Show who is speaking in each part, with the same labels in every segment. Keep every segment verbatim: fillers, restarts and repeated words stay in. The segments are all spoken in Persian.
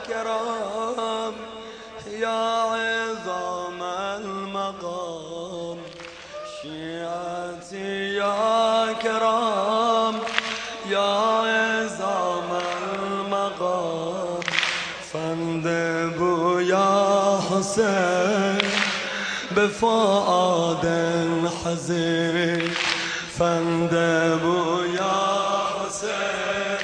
Speaker 1: كرام يا عظام المقام شيعتي يا كرام يا عظام المقام فاندبوا يا حسين بفؤاد حزين فاندبوا يا حسين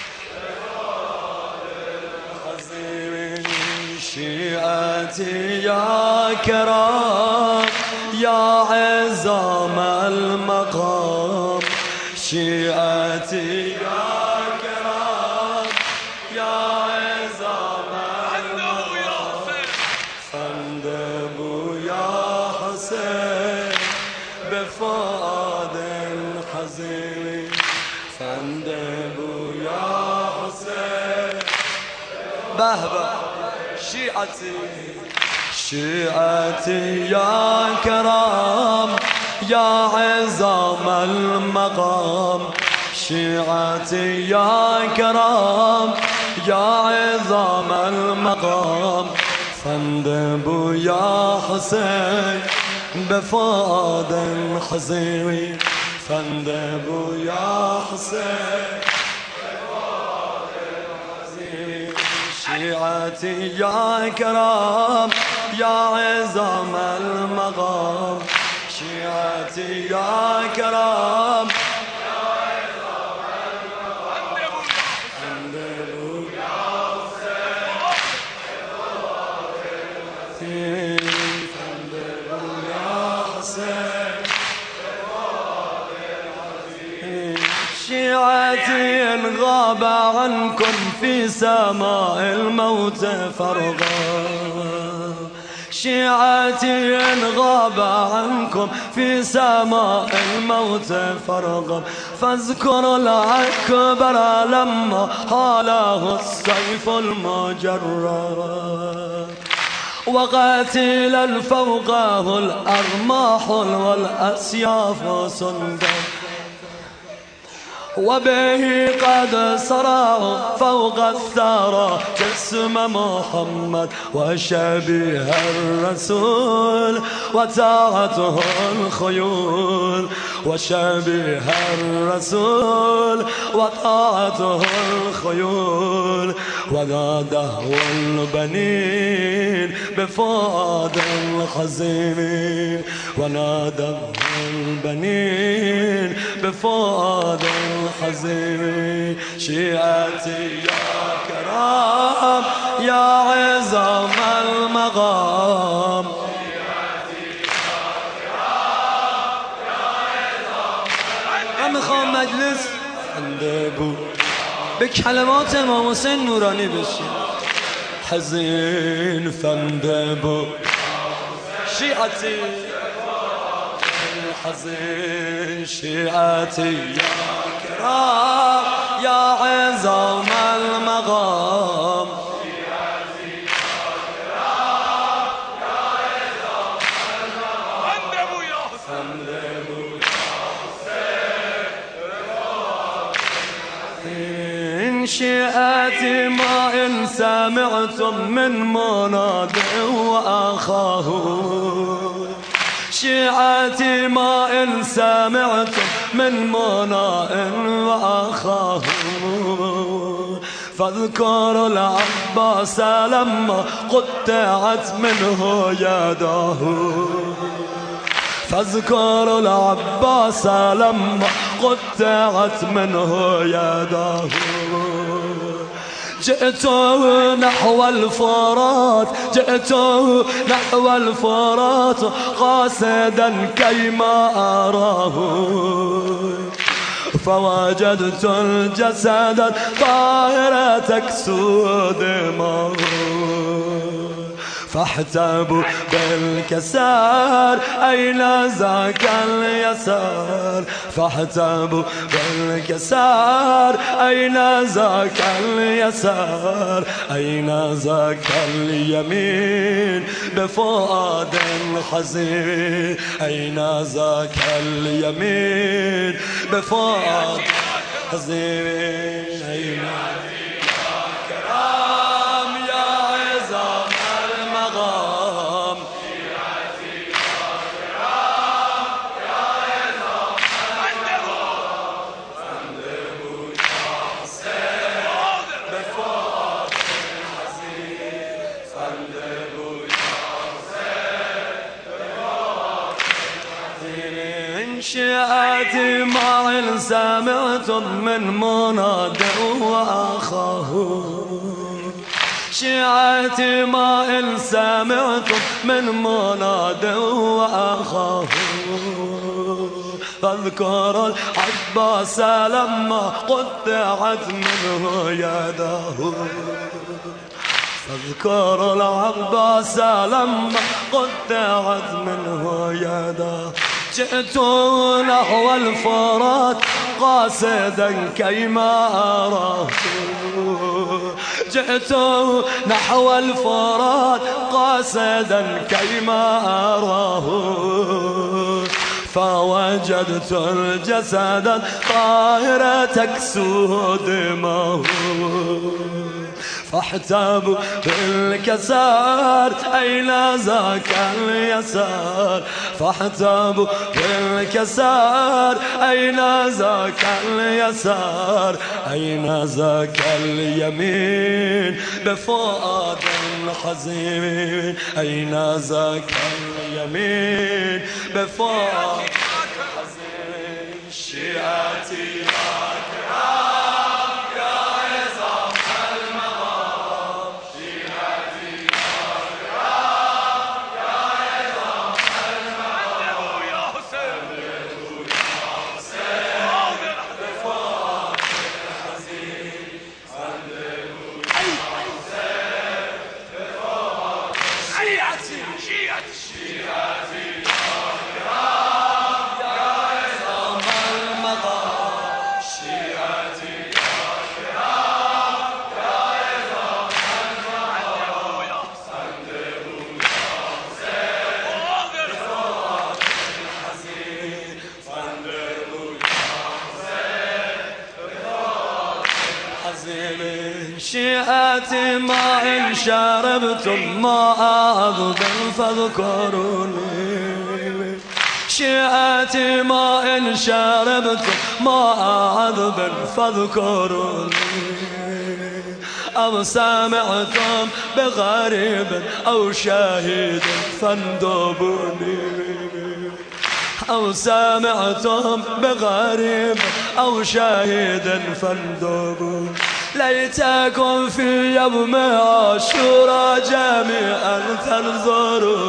Speaker 1: بفؤاد حزين شيعتي يا كرام يا عظام المقام شيعتي يا كرام يا عظام المقام فاندبوا يا حسين بفؤاد حزين فاندبوا يا حسين بهبة شيعتي شيعتي يا كرام يا عظام المقام شيعتي يا كرام يا عظام المقام فاندبوا يا حسين بفؤاد حزين فاندبوا يا حسين بفؤاد حزين شيعتي يا كرام يا عظام المقام شيعتي يا كرام يا عظام المقام فاندبوا يا حسين بفؤاد حزين فاندبوا يا حسين بفؤاد حزين شيعتي إن غاب عنكم في سماء الموت فرغا شيعتي إن غاب عنكم في سماء الموت فرغا فاذكروا الأكبر لما حاله السيف المجرد وقاتلا فوقه الأرماح والأسياف صندوق وبه قد صرع فوق الثرى جسم محمد وشبيه الرسول وتاعته الخيول وشبيه الرسول وطاعته الخيول وناداه البنين بفؤاد حزين وناداه البنين بفؤاد حزين شيعتي يا كرام يا عظام المقام شيعتي يا كرام يا عظام المقام میخوام مجلس اندبو به کلمات امام حسین نورانی بشین حزین فاندبو شیعتی حزين شيعتي يا كرام يا عظام المقام شيعتي يا كرام يا عظام المقام فاندبوا يا حسين إن شيعتي ما إن سمعتم من مناد وأخاه شيعتي ما إن سمعتم من مناء وأخاه فاذكروا العباس لما قطعت منه يداه فاذكروا العباس لما قطعت منه يداه جئته نحو الفرات جئته نحو الفرات قاصدا كيما أراه فوجدت الجسد طاهر تكسو دماغه فاحتبوا بالكسار أين ذاك اليسار فاحتبوا بالكسار أين ذاك اليسار أين ذاك اليمين بفؤاد حزين أين ذاك اليمين بفؤاد حزين أين يا كرام يا شيعتي ما إن سمعتم من مناد وأخاه شيعتي ما إن سمعتم من مناد وأخاه فاذكر العباس لما قطعت منه يداه فاذكر العباس لما قطعت منه يداه جئت نحو الفرات قاصدا كيما أراه جئت نحو الفرات قاصدا كيما أراه فوجدت الجسد الطاهر تكسو دماه فاحتابوا بالكسار أين ذاك اليسار فاحتابوا بالكسار أين ذاك اليسار أين ذاك اليمين بفؤاد حزين أين ذاك اليمين بفؤاد حزين شيعتي شيعتي ما إن شربتم ماء أذبا فاذكروني شيعتي ما إن شربتم ماء أذبا فاذكروني أو سمعتم بغريب أو شاهد فاندبوني أو سمعتم بغريب أو شاهد فاندبوني ليتكم في يوم عاشوراء جميعا تنظرون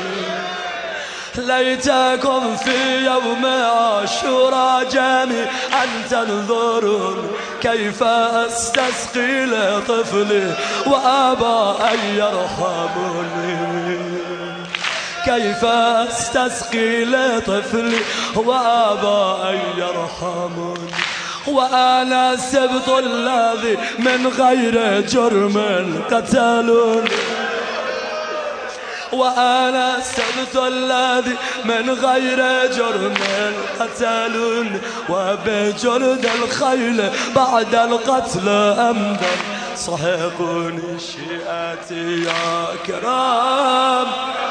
Speaker 1: ليتكم في يوم عاشوراء جميعا تنظرون كيف أستسقي لطفلي وأبى أن يرحمني كيف أستسقي لطفلي وأبى أن يرحمني وأنا السبط الذي من غير جرم قتلوني وأنا السبط الذي من غير جرم قتلوني وبجلد الخيل بعد القتل أمدا صحقوني شيعتي يا كرام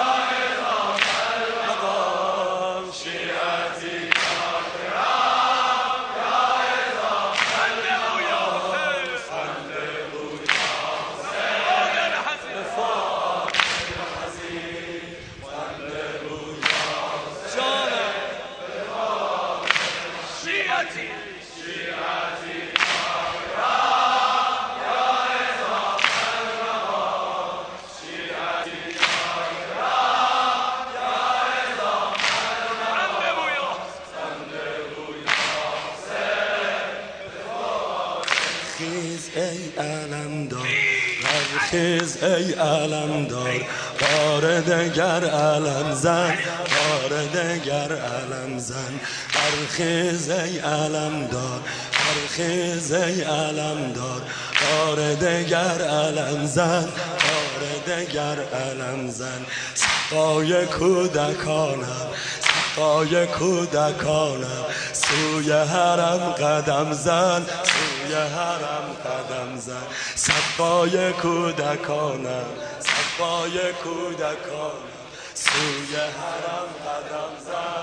Speaker 1: ای علمدار برخیز ای علمدار بار دگر علم زن بار دگر علم زن برخیز ای علمدار برخیز ای علمدار بار دگر علم زن بار دگر علم زن سقای کودکانم سقای کودکانم سوی حرم قدم زن سوی حرم قدم زن سقای کودکانم سقای کودکانم سوی حرم قدم زن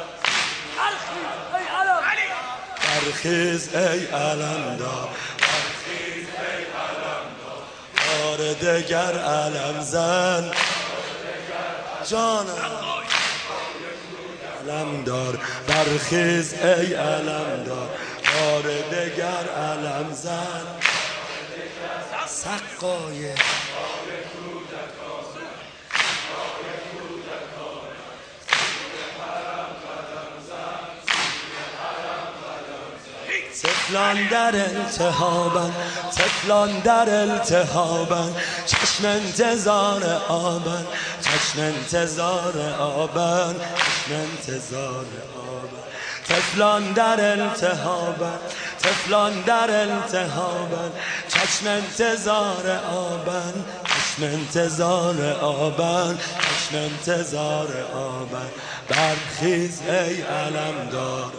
Speaker 1: برخیز ای علمدار برخیز ای علمدار بار دگر علم زن جانم علمدار برخیز ای علمدار بار دگر علم زن سقای طفلان در التهابن طفلان در التهابن چشم انتظار آبن چشم انتظار آبن چشم انتظار آبن طفلان در التهابن طفلان در التهابن چشم انتظار آبن چشم انتظار آبن چشم انتظار آبن برخیز ای علمدار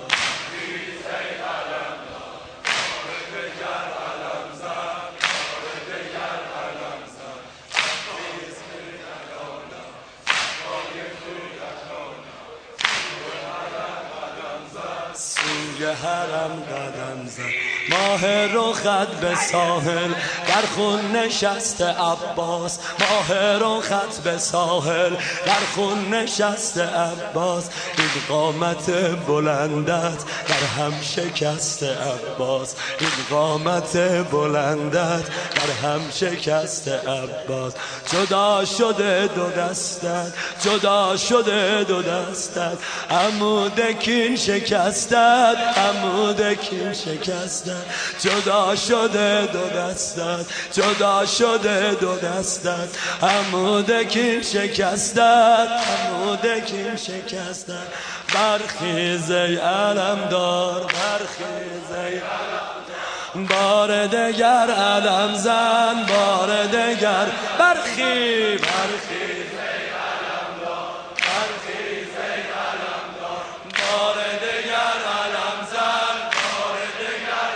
Speaker 1: سوی حرم قدم زد ماه رخت به ساحل در خون نشست عباس ماه رخت به ساحل در خون نشست عباس این قامت بلندت در هم شکست عباس این قامت بلندت در هم شکست عباس جدا شده دو دستت جدا شده دو دستت عمود کین شکستت عمود کین شکستت جدا شده دو دستت جدا شده دو دستت عمود کین شکستت عمود کین شکستت برخیز ای علمدار برخیز ای بار دگر علم زن بار دگر برخی برخیز ای علمدار برخیز ای علمدار بار دگر علم زن بار دگر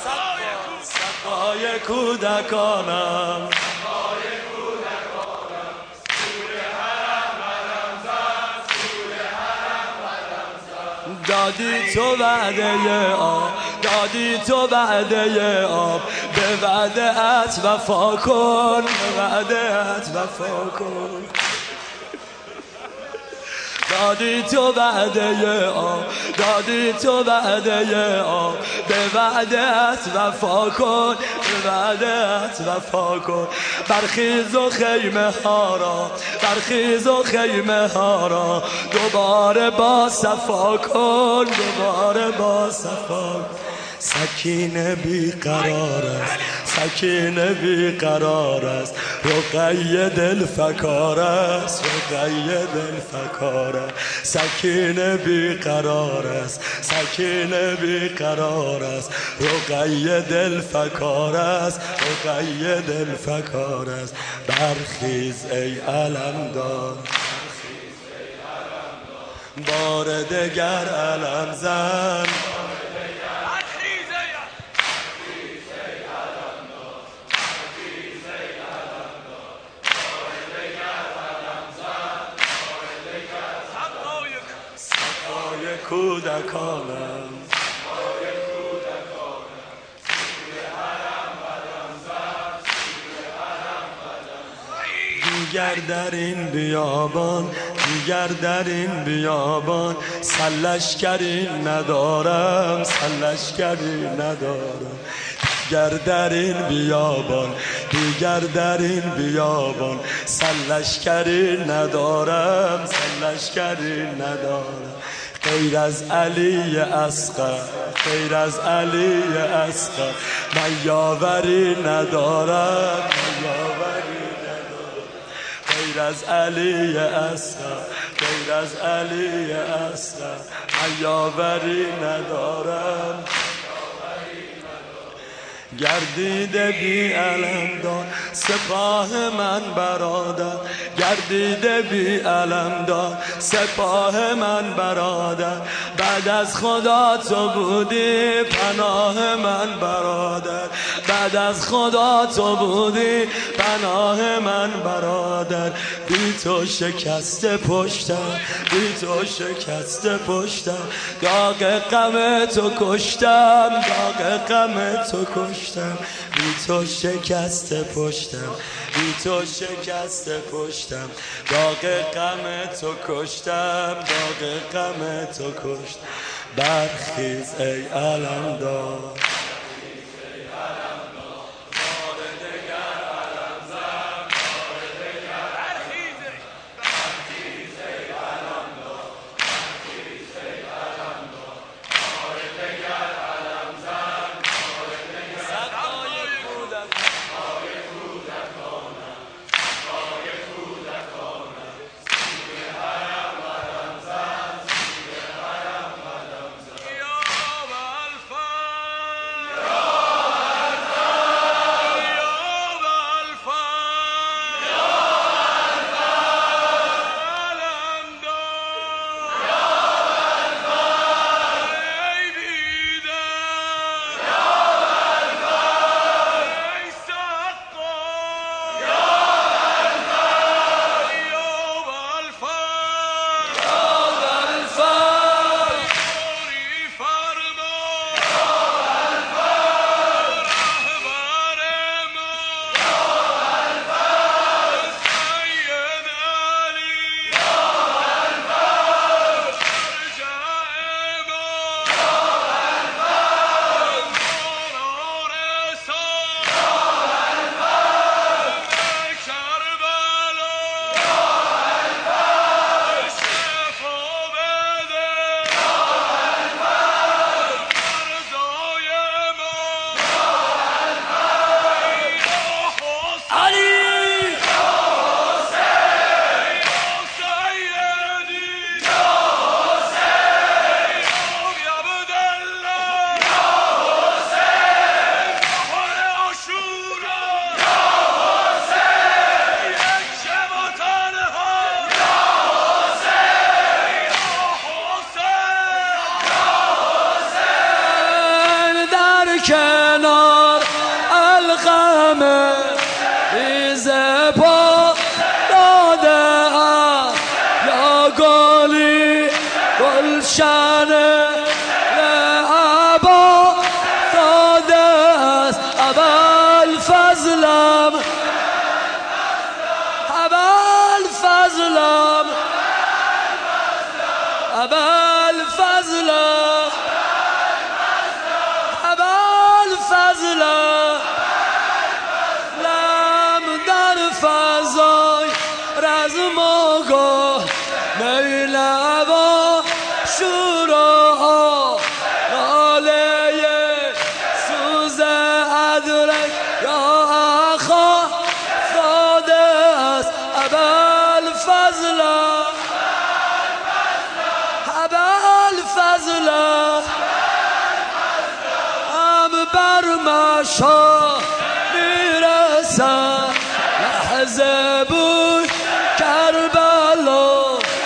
Speaker 1: سقای کودکانم سقای کودکانم سوی حرم علم زن سوی حرم علم زن دادی تو وعده آب دادی تو وعده آب به وعده ات وفا کن به وعده ات وفا کن دادی تو وعده آب دادی تو وعده آب به وعده ات وفا کن به وعده ات وفا کن برخیز و خیمه ها را برخیز و خیمه ها را دوباره با صفا کن دوباره با صفا کن سکینه بی قرار است سکینه بی قرار است رقیه دل فکار است رقیه دل فکار است سکینه بی قرار است سکینه بی قرار است رقیه دل فکار است رقیه دل فکار است برخیز ای علمدار بار دگر علم زن کودکانم دیگر در این بیابان دیگر در این بیابان سلشکری ندارم سلشکری ندارم دیگر در این بیابان دیگر در این بیابان سلشکری ندارم سلشکری ندارم غیر از علی اصغر غیر از علی اصغر من یاوری ندارم من یاوری ندارم غیر از علی اصغر غیر از علی اصغر من یاوری ندارم گردیده بی علمدار سپاه من برادر گردیده بی علمدار سپاه من برادر بعد از خدا تو بودی پناه من برادر بعد از خدا تو بودی پناه من برادر. بی تو شکست پشتم، بی تو شکست پشتم، داغ غم تو کشتم، داغ غم تو کشتم. بی تو شکست پشتم، بی تو شکست پشتم، داغ غم تو کشتم، داغ غم تو کشتم. برخیز ای علمدار، کنار الغم ریز پا داده یا گلی گلشن لعبا داده است. اول فضلم اول فضلم اول فضلم فضلم لم در فضای رزم و گاه میل و شورا ناله سوز ادرک یا اخا داده است. اول فضلم اول فضلم بر مشا میرسم لحظه بود کربلا.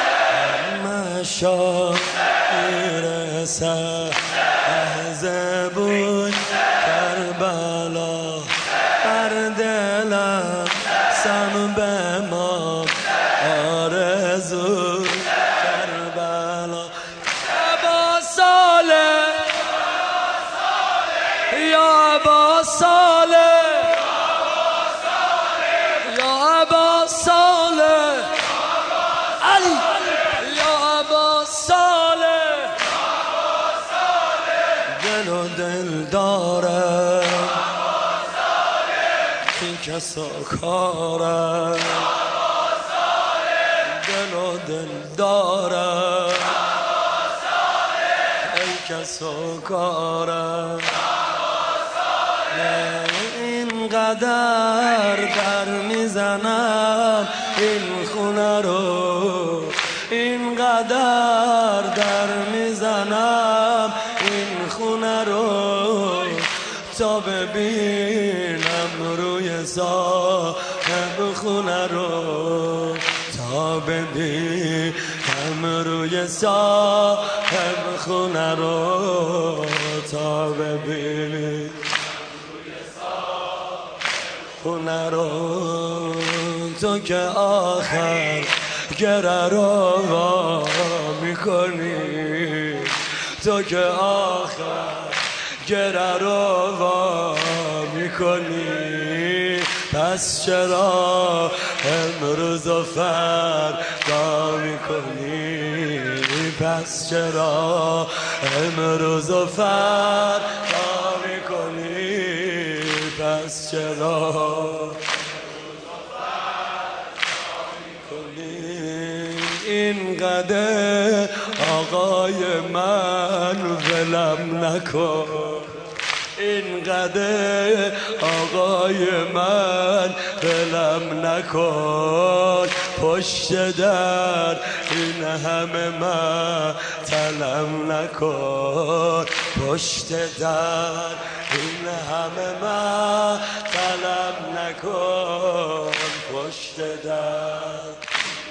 Speaker 1: مشا میرسم لحظه بود کربلا. بر دلم سم به ما آرزو کربلا. با ساله یا ابا صالح یا ابا صالح علی یا ابا صالح. دل و دل داره این کسا کاره. دل و دل داره این کسا کاره. اینقدر در میزنم این خونه رو، اینقدر در میزنم این خونه رو تا ببینم روی صاحب خونه رو، تا ببینم روی صاحب خونه رو، تا ببینم نرو تو که آخر گره رو وا میکنی، تو که آخر گره رو وا میکنی، پس چرا امروز و فردا میکنی، پس چرا امروز و فردا میکنی، پس چرا اینقدر آقای من ولم نکن، اینقدر آقای من ولم نکن، پشت در این همه من تلم نکن، پشت در این همه من تلم نکن، پشت در